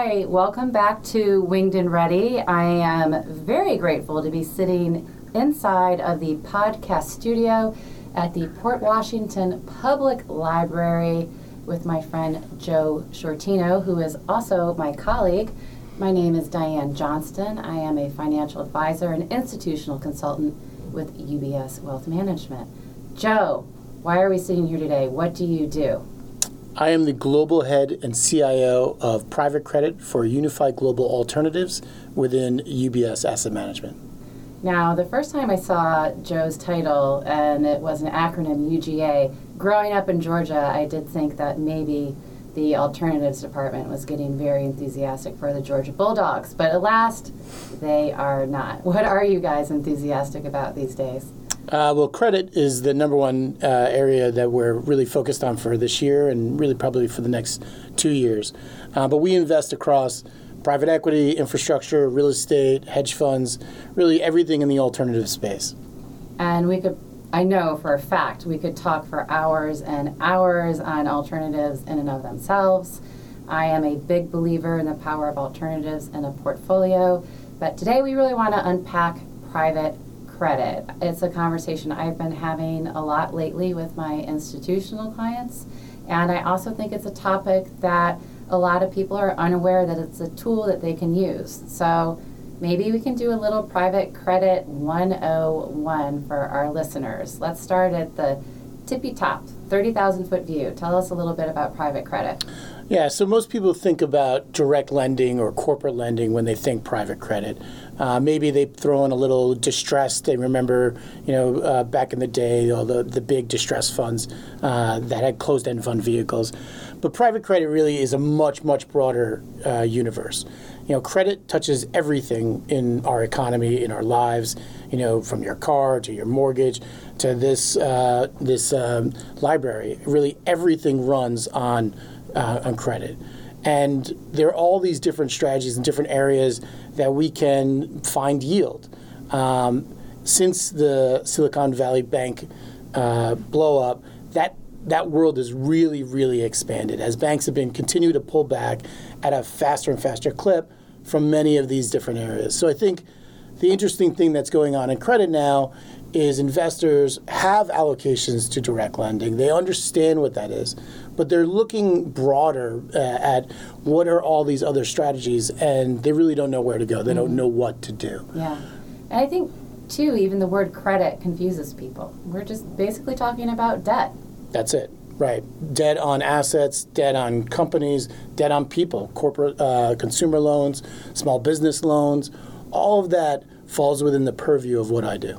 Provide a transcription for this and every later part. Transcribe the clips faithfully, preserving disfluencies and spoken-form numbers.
Hi, welcome back to Winged and Ready. I am very grateful to be sitting inside of the podcast studio at the Port Washington Public Library with my friend Joe Shortino, who is also my colleague. My name is Diane Johnston. I am a financial advisor and institutional consultant with U B S Wealth Management. Joe, why are we sitting here today? What do you do? I am the global head and C I O of private credit for Unified Global Alternatives within U B S Asset Management. Now, the first time I saw Joe's title, and it was an acronym, U G A, growing up in Georgia, I did think that maybe the alternatives department was getting very enthusiastic for the Georgia Bulldogs, but alas, they are not. What are you guys enthusiastic about these days? Uh, well, credit is the number one uh, area that we're really focused on for this year and really probably for the next two years. Uh, but we invest across private equity, infrastructure, real estate, hedge funds, really everything in the alternative space. And we could, I know for a fact, we could talk for hours and hours on alternatives in and of themselves. I am a big believer in the power of alternatives in a portfolio, but today we really want to unpack private credit. It's a conversation I've been having a lot lately with my institutional clients, and I also think it's a topic that a lot of people are unaware that it's a tool that they can use. So maybe we can do a little private credit one oh one for our listeners. Let's start at the tippy top, thirty thousand foot view. Tell us a little bit about private credit. Yeah, so most people think about direct lending or corporate lending when they think private credit. Uh, maybe they throw in a little distress. They remember, you know, uh, back in the day, all the, the big distress funds uh, that had closed-end fund vehicles. But private credit really is a much, much broader uh, universe. You know, credit touches everything in our economy, in our lives, you know, from your car to your mortgage to this, uh, this um, library. Really, everything runs on Uh, on credit. And there are all these different strategies in different areas that we can find yield. Um, since the Silicon Valley Bank uh, blow up, that that world has really, really expanded as banks have been continue to pull back at a faster and faster clip from many of these different areas. So I think the interesting thing that's going on in credit now is investors have allocations to direct lending. They understand what that is, but they're looking broader uh, at what are all these other strategies, and they really don't know where to go. They mm-hmm. don't know what to do. Yeah. And I think, too, even the word credit confuses people. We're just basically talking about debt. That's it. Right. Debt on assets, debt on companies, debt on people, corporate uh, consumer loans, small business loans. All of that falls within the purview of what I do.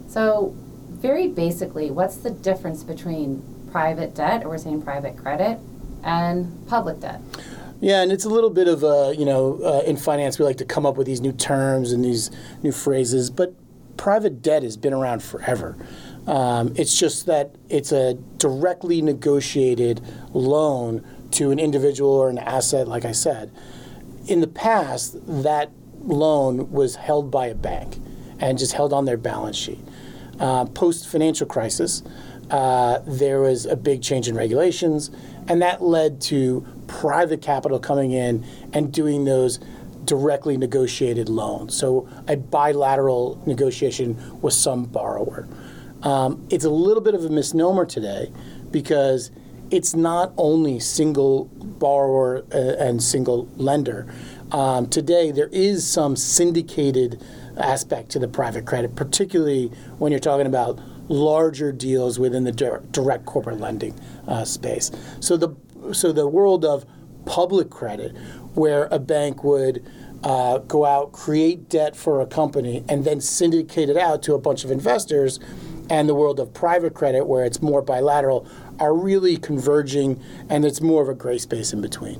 So very basically, what's the difference between private debt, or we're saying private credit, and public debt? Yeah, and it's a little bit of a, you know, uh, in finance we like to come up with these new terms and these new phrases, but private debt has been around forever. Um, it's just that it's a directly negotiated loan to an individual or an asset, like I said. In the past, that loan was held by a bank and just held on their balance sheet. Uh, post-financial crisis, uh, there was a big change in regulations, and that led to private capital coming in and doing those directly negotiated loans. So a bilateral negotiation with some borrower. Um, it's a little bit of a misnomer today because it's not only single borrower uh, and single lender. Um, today, there is some syndicated aspect to the private credit, particularly when you're talking about larger deals within the dir- direct corporate lending uh, space. So the so the world of public credit, where a bank would uh, go out, create debt for a company, and then syndicate it out to a bunch of investors, and the world of private credit, where it's more bilateral, are really converging, and it's more of a gray space in between.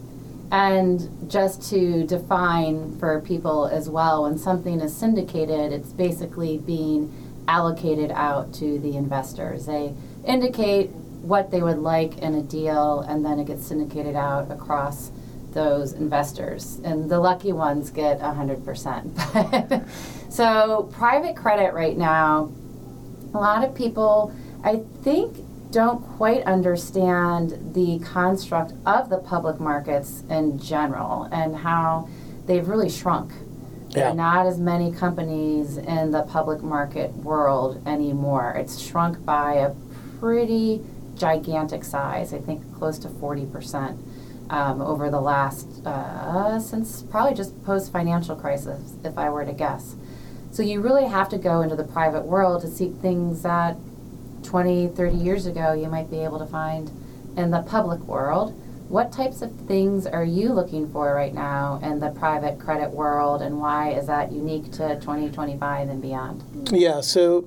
And just to define for people as well, when something is syndicated, it's basically being allocated out to the investors. They indicate what they would like in a deal, and then it gets syndicated out across those investors. And the lucky ones get one hundred percent. So private credit right now, a lot of people, I think, don't quite understand the construct of the public markets in general and how they've really shrunk. There Yeah. are not as many companies in the public market world anymore. It's shrunk by a pretty gigantic size, I think close to forty percent um, over the last, uh, since probably just post-financial crisis, if I were to guess. So you really have to go into the private world to seek things that twenty, thirty years ago you might be able to find in the public world. What types of things are you looking for right now in the private credit world, and why is that unique to twenty twenty-five and beyond? Yeah, so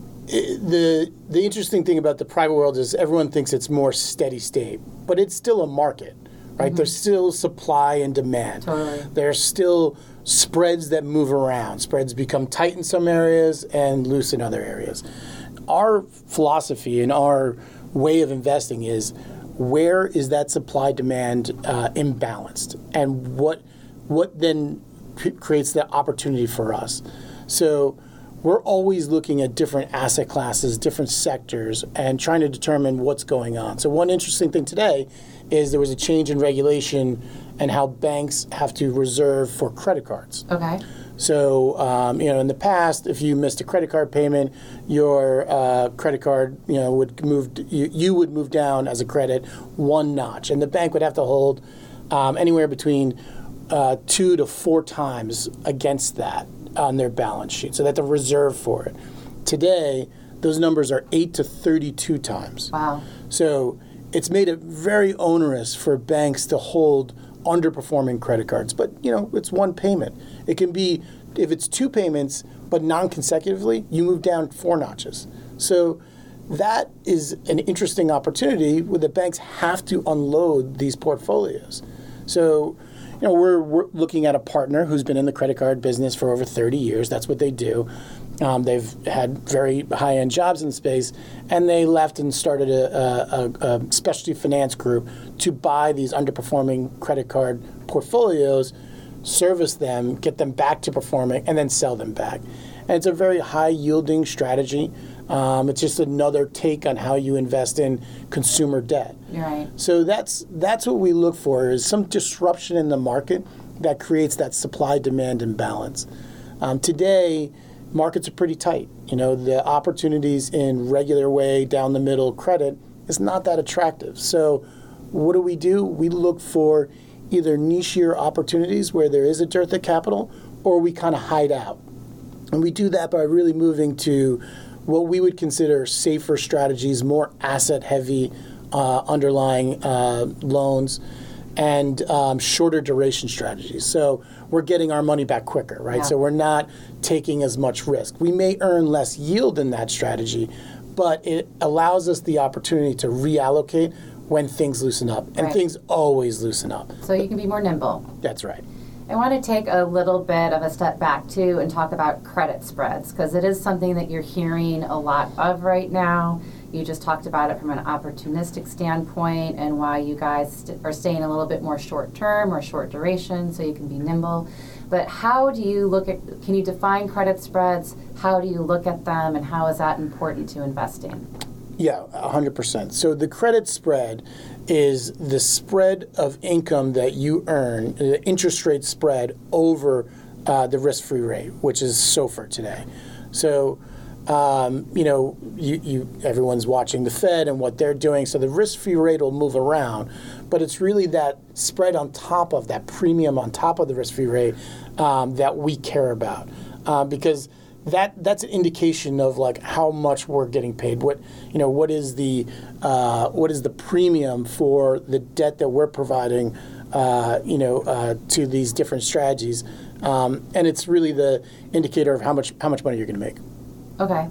i- the the interesting thing about the private world is everyone thinks it's more steady state, but it's still a market, right? There's still supply and demand. Totally. There's still spreads that move around. Spreads become tight in some areas and loose in other areas. Our philosophy and our way of investing is, where is that supply demand uh, imbalanced, and what what then c- creates the opportunity for us? So we're always looking at different asset classes, different sectors, and trying to determine what's going on. So one interesting thing today is there was a change in regulation and how banks have to reserve for credit cards. Okay. So, um, you know, in the past, if you missed a credit card payment, your uh, credit card, you know, would move. You, you would move down as a credit one notch, and the bank would have to hold um, anywhere between uh, two to four times against that on their balance sheet, so that the reserve for it. Today, those numbers are eight to thirty-two times. Wow. So it's made it very onerous for banks to hold underperforming credit cards. But, you know, it's one payment. It can be, if it's two payments, but non-consecutively, you move down four notches. So that is an interesting opportunity where the banks have to unload these portfolios. So, you know, we're, we're looking at a partner who's been in the credit card business for over thirty years. That's what they do. Um, they've had very high-end jobs in the space, and they left and started a, a, a specialty finance group to buy these underperforming credit card portfolios, service them, get them back to performing, and then sell them back. And it's a very high-yielding strategy. Um, it's just another take on how you invest in consumer debt. You're right. So that's that's what we look for, is some disruption in the market that creates that supply-demand imbalance. Um, today, markets are pretty tight. You know, the opportunities in regular way, down the middle credit is not that attractive. So what do we do? We look for either nichier opportunities where there is a dearth of capital, or we kind of hide out. And we do that by really moving to what we would consider safer strategies, more asset-heavy uh, underlying uh, loans, and um, shorter duration strategies. So we're getting our money back quicker, right? Yeah. So we're not taking as much risk. We may earn less yield in that strategy, but it allows us the opportunity to reallocate when things loosen up. And Right. things always loosen up. So you can be more nimble. That's right. I want to take a little bit of a step back, too, and talk about credit spreads, because it is something that you're hearing a lot of right now. You just talked about it from an opportunistic standpoint and why you guys st- are staying a little bit more short term or short duration so you can be nimble. But how do you look at, can you define credit spreads? How do you look at them, and how is that important to investing? Yeah, one hundred percent. So the credit spread is the spread of income that you earn, the interest rate spread over uh, the risk-free rate, which is SOFR today. So, um, you know, you, you everyone's watching the Fed and what they're doing, so the risk-free rate will move around, but it's really that spread on top of that premium on top of the risk-free rate um, that we care about, uh, because that that's an indication of like how much we're getting paid. What you know, what is the uh, what is the premium for the debt that we're providing, uh, you know, uh, to these different strategies, um, and it's really the indicator of how much how much money you're going to make. Okay.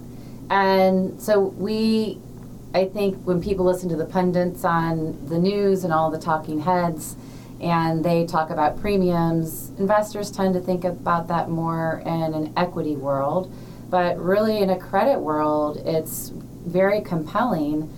And so we, I think when people listen to the pundits on the news and all the talking heads, and they talk about premiums, investors tend to think about that more in an equity world. But really in a credit world, it's very compelling.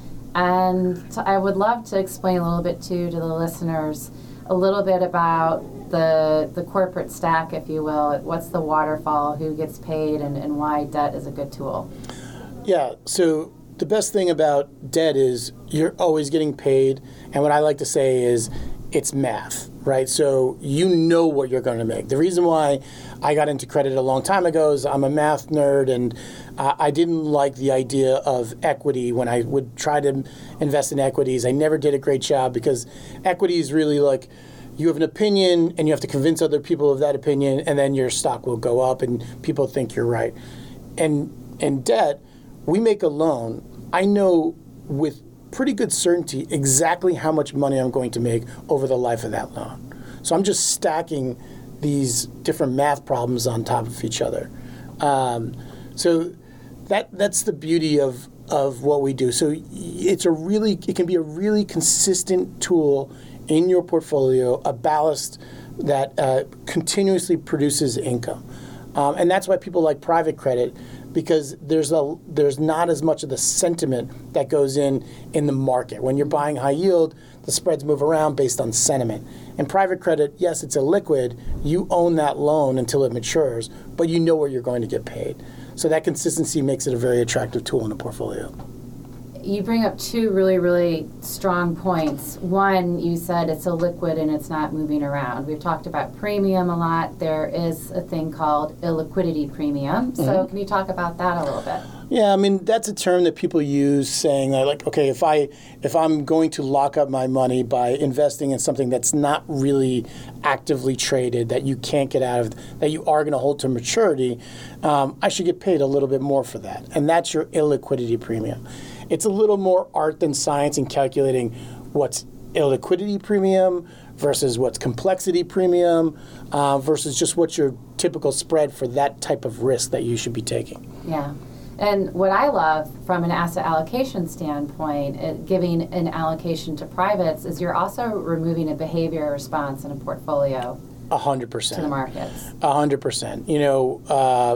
And so I would love to explain a little bit too to the listeners a little bit about the the corporate stack, if you will. What's the waterfall, who gets paid, and, and why debt is a good tool. Yeah, so the best thing about debt is you're always getting paid. And what I like to say is it's math, right? So you know what you're going to make. The reason why I got into credit a long time ago is I'm a math nerd, and uh, I didn't like the idea of equity when I would try to invest in equities. I never did a great job because equity is really like you have an opinion and you have to convince other people of that opinion, and then your stock will go up and people think you're right. And in debt, we make a loan. I know with pretty good certainty exactly how much money I'm going to make over the life of that loan. So I'm just stacking these different math problems on top of each other. Um, so that that's the beauty of of what we do. So it's a really it can be a really consistent tool in your portfolio, a ballast that uh, continuously produces income. Um, and that's why people like private credit, because there's a there's not as much of the sentiment that goes in in the market. When you're buying high yield, the spreads move around based on sentiment. In private credit, yes, it's illiquid. You own that loan until it matures, but you know where you're going to get paid. So that consistency makes it a very attractive tool in a portfolio. You bring up two really, really strong points. One, you said it's illiquid and it's not moving around. We've talked about premium a lot. There is a thing called illiquidity premium. So mm-hmm. Can you talk about that a little bit? Yeah, I mean, that's a term that people use saying that, like, okay, if, I, if I'm going to lock up my money by investing in something that's not really actively traded, that you can't get out of, that you are going to hold to maturity, um, I should get paid a little bit more for that. And that's your illiquidity premium. It's a little more art than science in calculating what's illiquidity premium versus what's complexity premium uh, versus just what's your typical spread for that type of risk that you should be taking. Yeah. And what I love from an asset allocation standpoint, it, giving an allocation to privates, is you're also removing a behavior response in a portfolio. A hundred percent. To the markets. A hundred percent. You know, uh,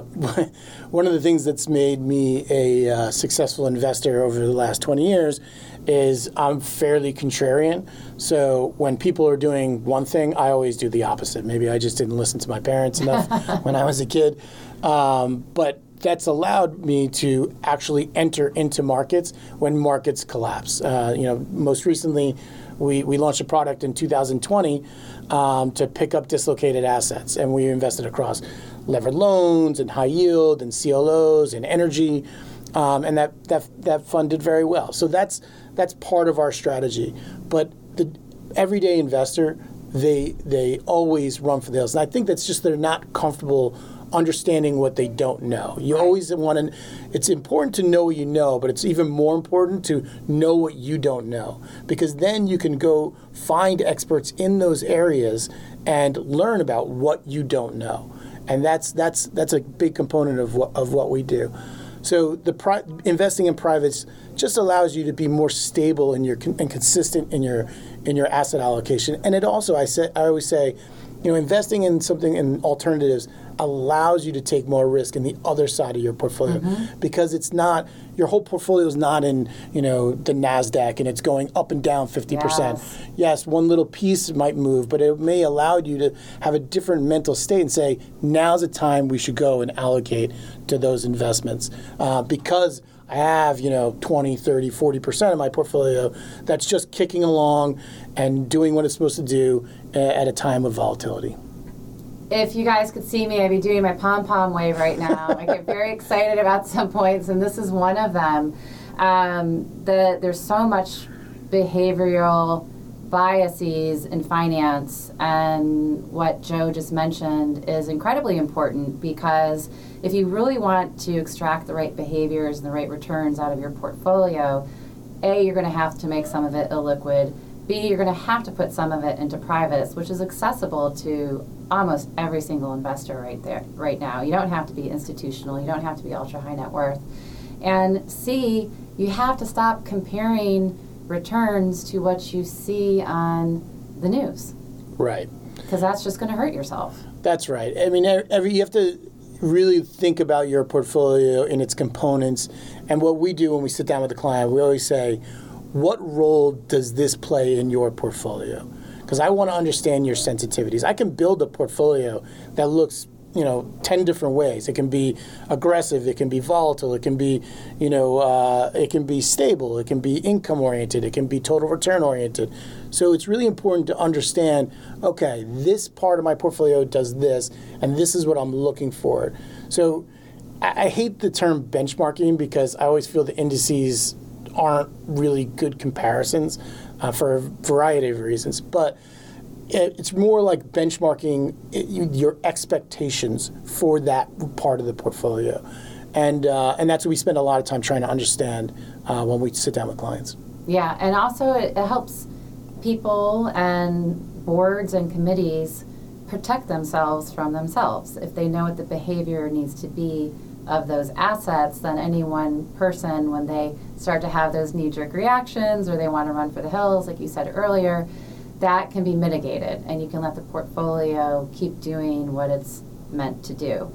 one of the things that's made me a uh, successful investor over the last twenty years is I'm fairly contrarian. So when people are doing one thing, I always do the opposite. Maybe I just didn't listen to my parents enough when I was a kid. Um, but that's allowed me to actually enter into markets when markets collapse. Uh, you know, most recently, we, we launched a product in two thousand twenty um, to pick up dislocated assets, and we invested across levered loans and high yield and C L Os and energy, um, and that, that that fund did very well. So that's that's part of our strategy. But the everyday investor, they they always run for the hills, and I think that's just they're not comfortable understanding what they don't know. You always want to, it's important to know what you know, but it's even more important to know what you don't know, because then you can go find experts in those areas and learn about what you don't know. And that's that's that's a big component of what of what we do. So the pri- investing in privates just allows you to be more stable in your and consistent in your in your asset allocation. And it also, I say, I always say, you know, investing in something in alternatives allows you to take more risk in the other side of your portfolio, mm-hmm. because it's not, your whole portfolio is not in, you know, the NASDAQ and it's going up and down fifty percent. Yes. Yes, one little piece might move, but it may allow you to have a different mental state and say, now's the time we should go and allocate to those investments. Uh, because I have, you know, twenty, thirty, forty percent of my portfolio that's just kicking along and doing what it's supposed to do uh, at a time of volatility. If you guys could see me, I'd be doing my pom-pom wave right now. I get very excited about some points, and this is one of them. Um, the, there's so much behavioral biases in finance, and what Joe just mentioned is incredibly important, because if you really want to extract the right behaviors and the right returns out of your portfolio, A, you're going to have to make some of it illiquid. B, you're going to have to put some of it into privates, which is accessible to almost every single investor right there, right now. You don't have to be institutional. You don't have to be ultra high net worth. And C, you have to stop comparing returns to what you see on the news. Right. Because that's just going to hurt yourself. That's right. I mean, every you have to really think about your portfolio in its components. And what we do when we sit down with the client, we always say, what role does this play in your portfolio? Because I want to understand your sensitivities. I can build a portfolio that looks you know, ten different ways. It can be aggressive, it can be volatile, it can be, you know, uh, it can be stable, it can be income oriented, it can be total return oriented. So it's really important to understand, okay, this part of my portfolio does this, and this is what I'm looking for. So I, I hate the term benchmarking because I always feel the indices aren't really good comparisons uh, for a variety of reasons. But it's more like benchmarking your expectations for that part of the portfolio. And uh, and that's what we spend a lot of time trying to understand uh, when we sit down with clients. Yeah, and also it, it helps people and boards and committees protect themselves from themselves. If they know what the behavior needs to be of those assets, then any one person, when they start to have those knee-jerk reactions or they want to run for the hills, like you said earlier, that can be mitigated, and you can let the portfolio keep doing what it's meant to do.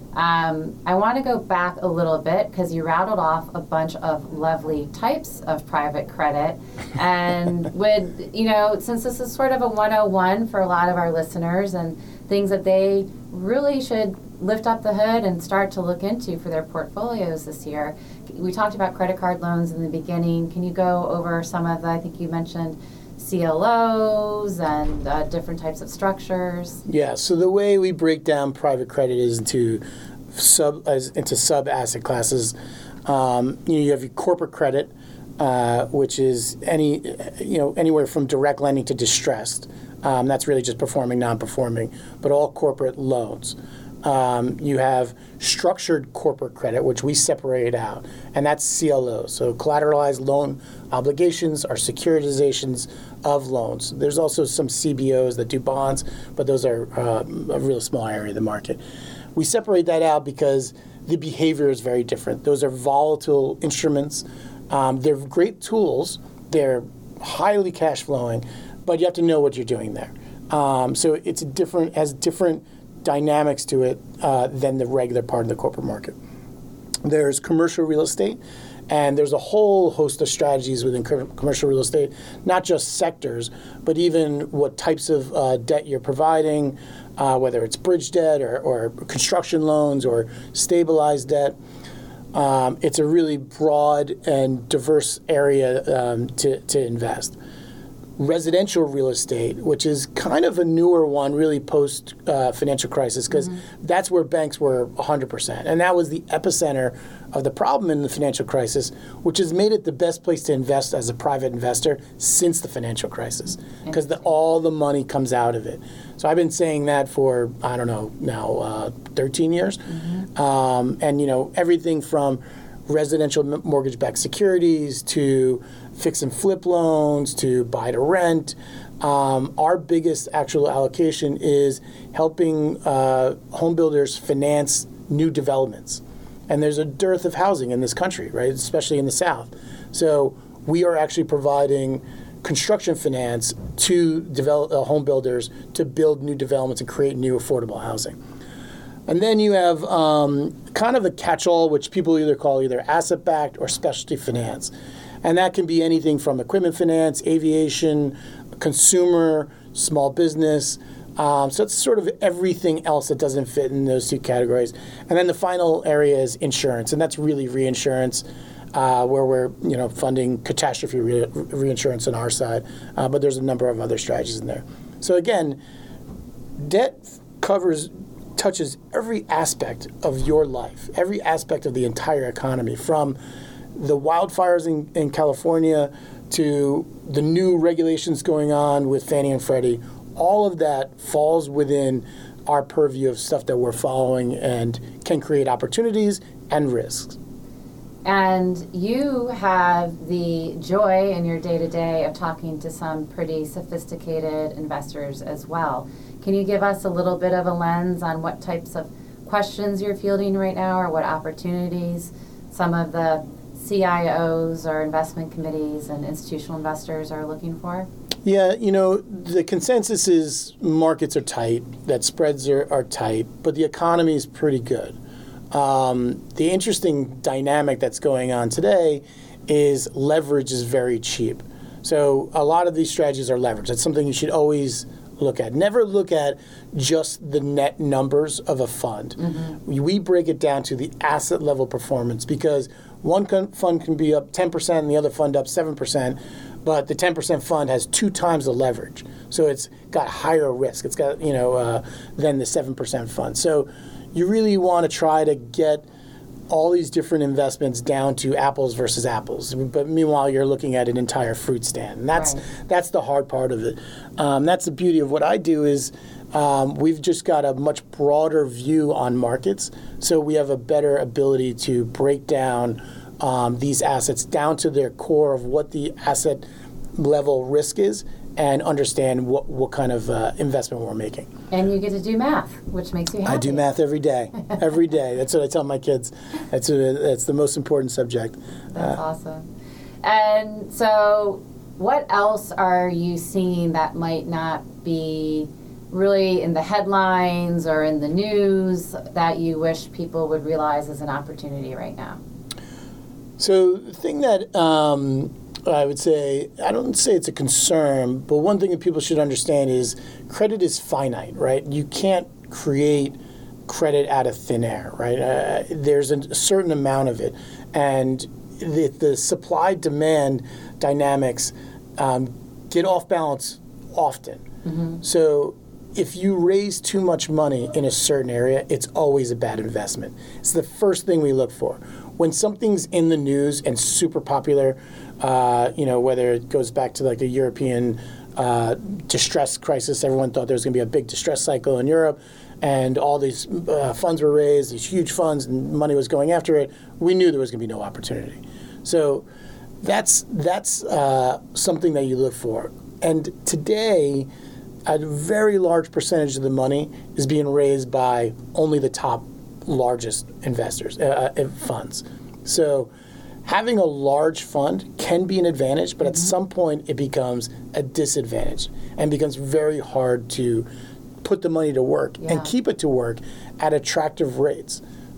Um, I want to go back a little bit because you rattled off a bunch of lovely types of private credit, and would, you know, since this is sort of a one oh one for a lot of our listeners and things that they really should lift up the hood and start to look into for their portfolios this year. We talked about credit card loans in the beginning. Can you go over some of the, I think you mentioned C L Os and uh, different types of structures? Yeah, so the way we break down private credit is into sub as into sub asset classes. Um, you know, you have your corporate credit, uh, which is any you know anywhere from direct lending to distressed. Um, that's really just performing, non-performing, but all corporate loans. Um, you have structured corporate credit, which we separate out, and that's C L O. So collateralized loan obligations are securitizations of loans. There's also some C B Os that do bonds, but those are uh, a real small area of the market. We separate that out because the behavior is very different. Those are volatile instruments. Um, they're great tools. They're highly cash flowing, but you have to know what you're doing there. Um, so it's a different, has different dynamics to it uh, than the regular part of the corporate market. There's commercial real estate, and there's a whole host of strategies within co- commercial real estate, not just sectors, but even what types of uh, debt you're providing, uh, whether it's bridge debt or, or construction loans or stabilized debt. Um, it's a really broad and diverse area um, to, to invest. Residential real estate, which is kind of a newer one, really post uh, financial crisis, because mm-hmm. that's where banks were one hundred percent. And that was the epicenter of the problem in the financial crisis, which has made it the best place to invest as a private investor since the financial crisis, because all the money comes out of it. So I've been saying that for, I don't know, now uh, thirteen years. Mm-hmm. Um, and, you know, everything from residential mortgage-backed securities to fix and flip loans to buy to rent. Um, our biggest actual allocation is helping uh, home builders finance new developments. And there's a dearth of housing in this country, right, especially in the South. So we are actually providing construction finance to develop uh, home builders to build new developments and create new affordable housing. And then you have um, kind of a catch-all, which people either call either asset-backed or specialty finance. And that can be anything from equipment finance, aviation, consumer, small business. Um, so it's sort of everything else that doesn't fit in those two categories. And then the final area is insurance, and that's really reinsurance, uh, where we're you know funding catastrophe re- reinsurance on our side. Uh, but there's a number of other strategies in there. So again, debt covers touches every aspect of your life, every aspect of the entire economy, from the wildfires in, in California to the new regulations going on with Fannie and Freddie. All of that falls within our purview of stuff that we're following and can create opportunities and risks. And you have the joy in your day-to-day of talking to some pretty sophisticated investors as well. Can you give us a little bit of a lens on what types of questions you're fielding right now, or what opportunities some of the C I Os or investment committees and institutional investors are looking for? Yeah, you know, the consensus is markets are tight, that spreads are, are tight, but the economy is pretty good. Um, the interesting dynamic that's going on today is leverage is very cheap. So a lot of these strategies are leveraged. That's something you should always look at. Never look at just the net numbers of a fund. Mm-hmm. We, we break it down to the asset level performance, because one con- fund can be up ten percent and the other fund up seven percent, but the ten percent fund has two times the leverage. So it's got higher risk. It's got, you know, uh, than the seven percent fund. So you really want to try to get all these different investments down to apples versus apples. But meanwhile, you're looking at an entire fruit stand. And that's right. that's the hard part of it. Um, that's the beauty of what I do is um, we've just got a much broader view on markets. So we have a better ability to break down um, these assets down to their core of what the asset level risk is, and understand what, what kind of uh, investment we're making. And you get to do math, which makes you happy. I do math every day. Every day. That's what I tell my kids. That's a, that's the most important subject. That's uh, awesome. And so what else are you seeing that might not be really in the headlines or in the news that you wish people would realize is an opportunity right now? So the thing that um, I would say, I don't say it's a concern, but one thing that people should understand is credit is finite, right? You can't create credit out of thin air, right? Uh, there's a certain amount of it. And the, the supply-demand dynamics um, get off balance often. Mm-hmm. So if you raise too much money in a certain area, it's always a bad investment. It's the first thing we look for. When something's in the news and super popular, uh, you know, whether it goes back to like a European uh, distress crisis, everyone thought there was going to be a big distress cycle in Europe, and all these uh, funds were raised, these huge funds, and money was going after it. We knew there was going to be no opportunity. So that's that's uh, something that you look for. And today, a very large percentage of the money is being raised by only the top largest investors, uh, uh, funds. So having a large fund can be an advantage, but mm-hmm. at some point it becomes a disadvantage and becomes very hard to put the money to work yeah. and keep it to work at attractive rates.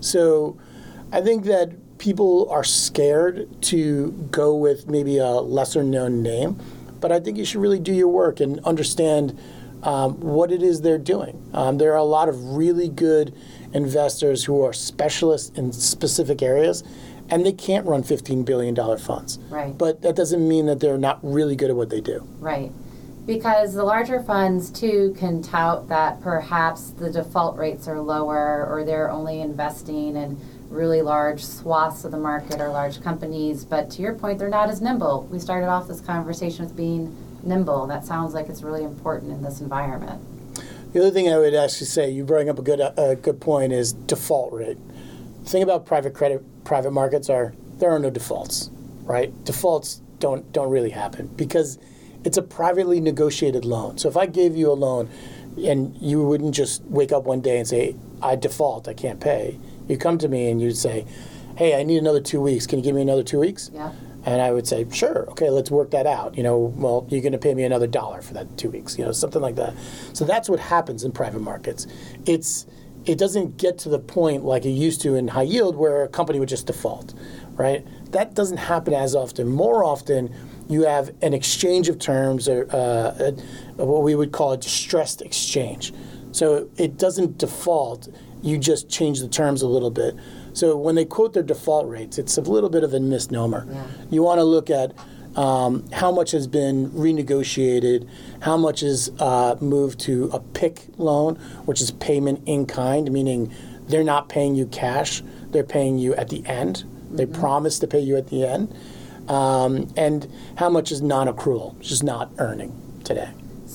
So I think that people are scared to go with maybe a lesser known name, but I think you should really do your work and understand um, what it is they're doing. Um, there are a lot of really good investors who are specialists in specific areas, and they can't run fifteen billion dollars funds. Right. But that doesn't mean that they're not really good at what they do. Right. Because the larger funds, too, can tout that perhaps the default rates are lower, or they're only investing in really large swaths of the market or large companies. But to your point, they're not as nimble. We started off this conversation with being nimble. That sounds like it's really important in this environment. The other thing I would actually say, you bring up a good a good point, is default rate. The thing about private credit, private markets are there are no defaults, right? Defaults don't don't really happen because it's a privately negotiated loan. So if I gave you a loan and you wouldn't just wake up one day and say, I default, I can't pay. You come to me and you'd say, hey, I need another two weeks. Can you give me another two weeks? Yeah. And I would say, sure, okay, let's work that out. You know, well, you're going to pay me another dollar for that two weeks, you know, something like that. So that's what happens in private markets. It's it doesn't get to the point like it used to in high yield where a company would just default, right? That doesn't happen as often. More often, you have an exchange of terms, or uh, a, what we would call a distressed exchange. So it doesn't default. You just change the terms a little bit. So when they quote their default rates, it's a little bit of a misnomer. Yeah. You want to look at um, how much has been renegotiated, how much is uh, moved to a P I C loan, which is payment in kind, meaning they're not paying you cash, they're paying you at the end. Mm-hmm. They promise to pay you at the end. Um, and how much is non-accrual, just not earning today.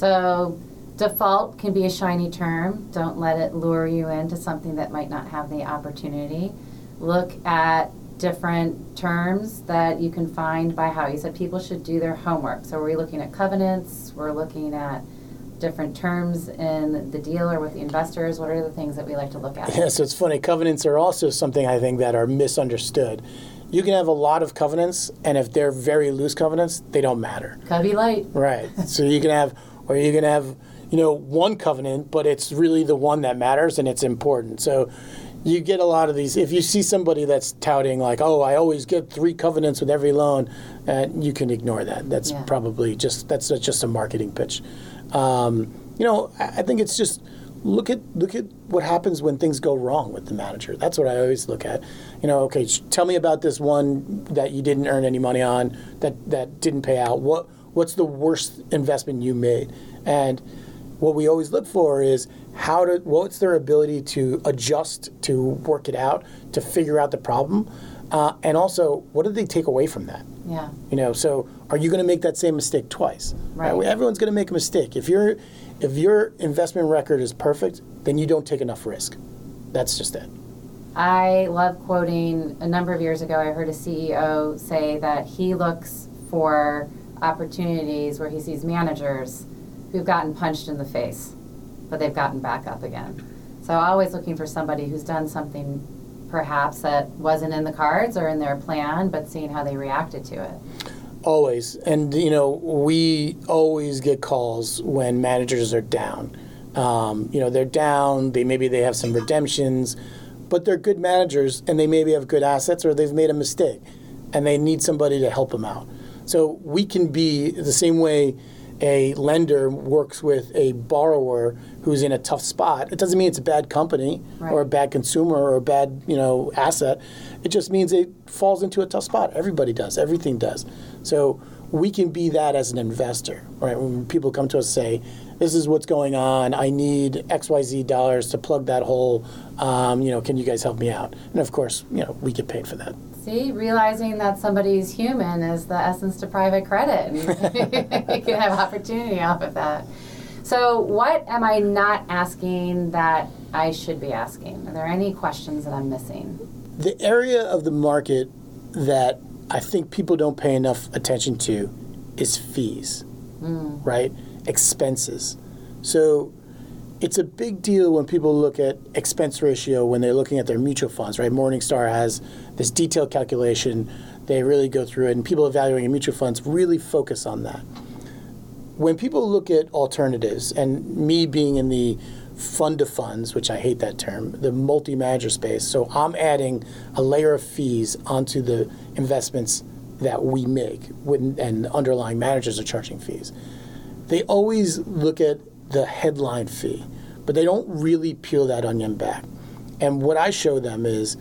So default can be a shiny term. Don't let it lure you into something that might not have the opportunity. Look at different terms that you can find by how you said people should do their homework. So we're looking at covenants, we're looking at different terms in the deal or with the investors. What are the things that we like to look at? Yeah, so it's funny. Covenants are also something I think that are misunderstood. You can have a lot of covenants, and if they're very loose covenants, they don't matter. Cubby light. Right. So you can have, or you can have, you know, one covenant, but it's really the one that matters and it's important. So you get a lot of these. If you see somebody that's touting like, oh, I always get three covenants with every loan, uh, you can ignore that. That's yeah. probably just, that's just a marketing pitch. Um, you know, I I think it's just look at look at what happens when things go wrong with the manager. That's what I always look at. You know, okay, sh- tell me about this one that you didn't earn any money on, that that didn't pay out. What what's the worst investment you made? And what we always look for is how to what's their ability to adjust, to work it out, to figure out the problem, uh, and also what did they take away from that? Yeah. You know, so are you going to make that same mistake twice? Right. Everyone's going to make a mistake. If you're if your investment record is perfect, then you don't take enough risk. That's just it. I love quoting, a number of years ago, I heard a C E O say that he looks for opportunities where he sees managers who've gotten punched in the face, but they've gotten back up again. So always looking for somebody who's done something perhaps that wasn't in the cards or in their plan, but seeing how they reacted to it. Always. And, you know, we always get calls when managers are down. Um, you know, they're down, they maybe they have some redemptions, but they're good managers and they maybe have good assets or they've made a mistake and they need somebody to help them out. So we can be the same way a lender works with a borrower who's in a tough spot. It doesn't mean it's a bad company Right. or a bad consumer or a bad, you know, asset. It just means it falls into a tough spot. Everybody does. Everything does. So we can be that as an investor, right? When people come to us and say, this is what's going on, I need X Y Z dollars to plug that hole, um, you know, can you guys help me out? And of course, you know, we get paid for that. See, realizing that somebody's human is the essence to private credit. And you can have opportunity off of that. So what am I not asking that I should be asking? Are there any questions that I'm missing? The area of the market that I think people don't pay enough attention to is fees, Mm. right? Expenses. So it's a big deal when people look at expense ratio when they're looking at their mutual funds, right? Morningstar has this detailed calculation. They really go through it, and people evaluating mutual funds really focus on that. When people look at alternatives, and me being in the fund of funds, which I hate that term, the multi-manager space, so I'm adding a layer of fees onto the investments that we make, when, and the underlying managers are charging fees. They always look at the headline fee, but they don't really peel that onion back. And what I show them is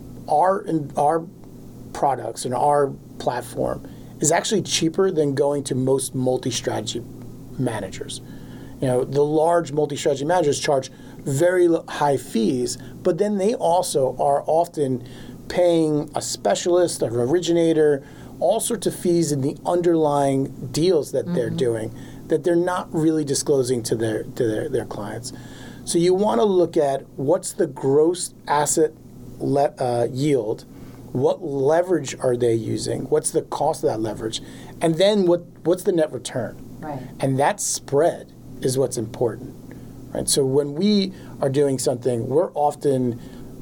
our our products and our platform is actually cheaper than going to most multi-strategy managers. You know, the large multi-strategy managers charge very high fees, but then they also are often paying a specialist, an originator, all sorts of fees in the underlying deals that mm-hmm. they're doing that they're not really disclosing to their to their, their clients. So you want to look at what's the gross asset le- uh, yield, what leverage are they using, what's the cost of that leverage, and then what what's the net return. Right. And that spread is what's important. Right. So when we are doing something, we're often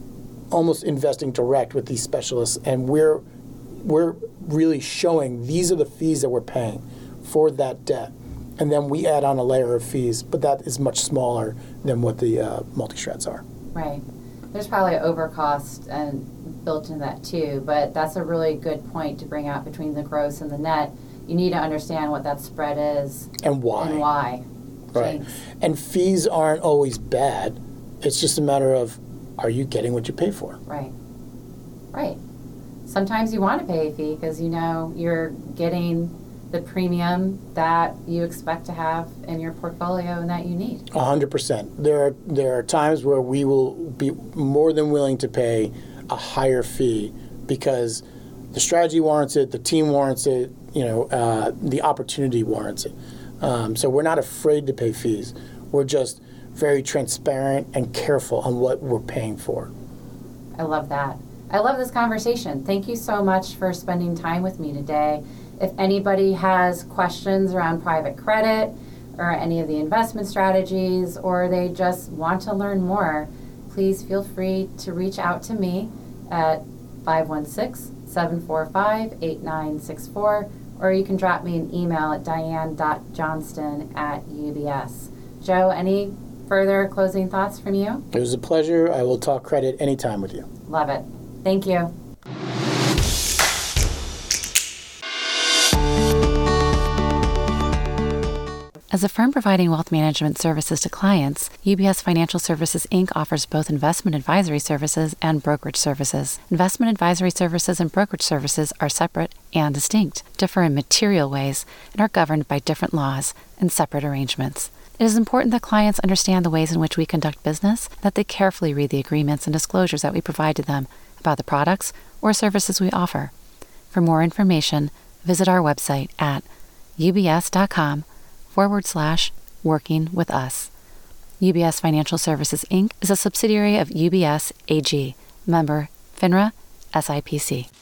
almost investing direct with these specialists, and we're we're really showing these are the fees that we're paying for that debt. And then we add on a layer of fees, but that is much smaller than what the uh, multi-strats are. Right. There's probably an overcost and built into that too, but that's a really good point to bring out between the gross and the net. You need to understand what that spread is. And why. And why. Right. Thanks. And fees aren't always bad. It's just a matter of, are you getting what you pay for? Right. Right. Sometimes you want to pay a fee because you know you're getting the premium that you expect to have in your portfolio and that you need. A hundred percent. There are there are times where we will be more than willing to pay a higher fee because the strategy warrants it, the team warrants it, you know, uh, the opportunity warrants it. Um, so we're not afraid to pay fees. We're just very transparent and careful on what we're paying for. I love that. I love this conversation. Thank you so much for spending time with me today. If anybody has questions around private credit or any of the investment strategies, or they just want to learn more, please feel free to reach out to me at five one six, seven four five, eight nine six four, or you can drop me an email at diane dot johnston at u b s. Joe, any further closing thoughts from you? It was a pleasure. I will talk credit anytime with you. Love it. Thank you. As a firm providing wealth management services to clients, U B S Financial Services, Incorporated offers both investment advisory services and brokerage services. Investment advisory services and brokerage services are separate and distinct, differ in material ways, and are governed by different laws and separate arrangements. It is important that clients understand the ways in which we conduct business, that they carefully read the agreements and disclosures that we provide to them about the products or services we offer. For more information, visit our website at ubs.com forward slash working with us. U B S Financial Services, Incorporated is a subsidiary of U B S A G, member FINRA S I P C.